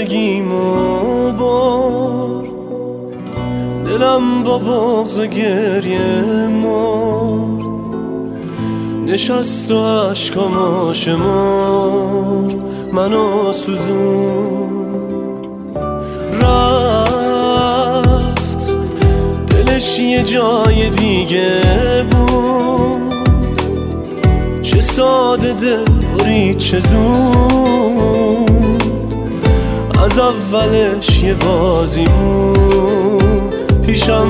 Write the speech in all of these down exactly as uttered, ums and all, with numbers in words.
زندگیمو بر، دلم با بغض و گریه مرد، نشست و عشقامو شمرد، منو سوزون. رفت دلش یه جای دیگه بود، چه ساده دل برید چه زود، از اولش یه بازی بود پیشم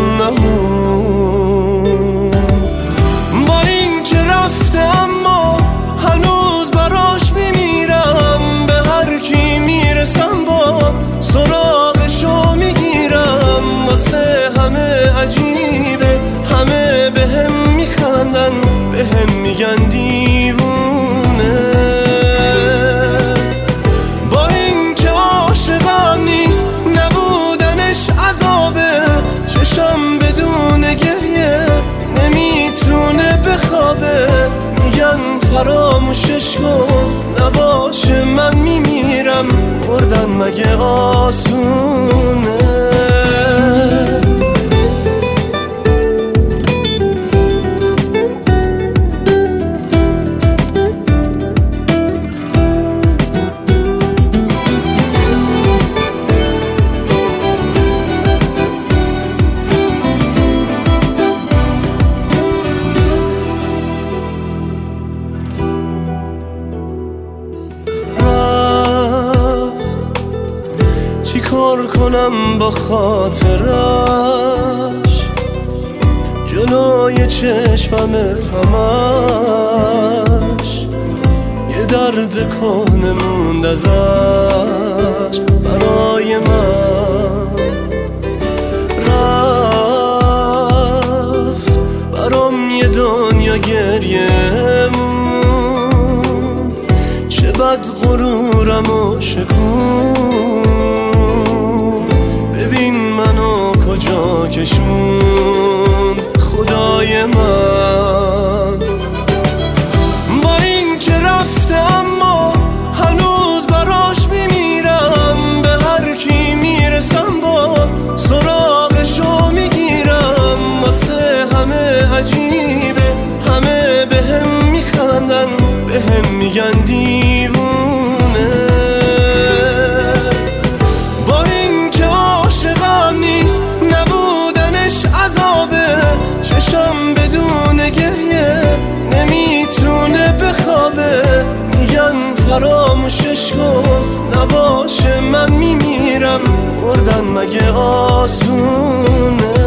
نمون. با این که رفته اما هنوز براش میمیرم، به هر کی میرسم باز سراغشو میگیرم. واسه همه عجیبه، همه به هم میخندن، به هم میگن دیوونه. با این که عاشقم نیست، نبودنش عذابه، چشم بدون گریه نمیتونه بخوابه. میگن فراموشش کن، نباشه من میمیرم، مردن مگه آسونه؟ چی کار کنم با خاطرش، جلوی چشممه همش، یه درد کهنه موند ازش برای من. رفت برام یه دنیا گریه مون، چه بد غرورمو شکون. ببین منو کجا کشون خدای من. با این که رفته اما هنوز براش میمیرم، به هر کی میرسم باز سراغشو میگیرم. واسه همه عجیبه، همه به هم میخندن، به هم میگن دیوونه. چشم بدون گریه نمیتونه بخوابه. میگن فراموشش کن، نباشه من میمیرم، مردن مگه آسونه؟